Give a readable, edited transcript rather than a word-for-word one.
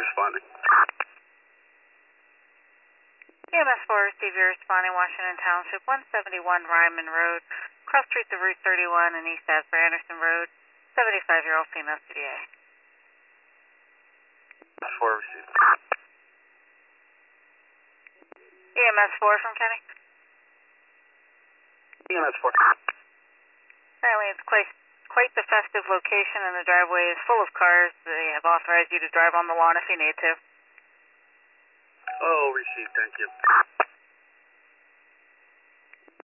responding. EMS 4, receive your responding Washington Township, 171 Ryman Road, cross streets of Route 31 and East Asbury Anderson Road, 75-year-old female CDA. EMS 4 received. EMS 4 from Kenny. EMS 4. Apparently it's quite the festive location and the driveway is full of cars. They have authorized you to drive on the lawn if you need to. Oh, received, thank you.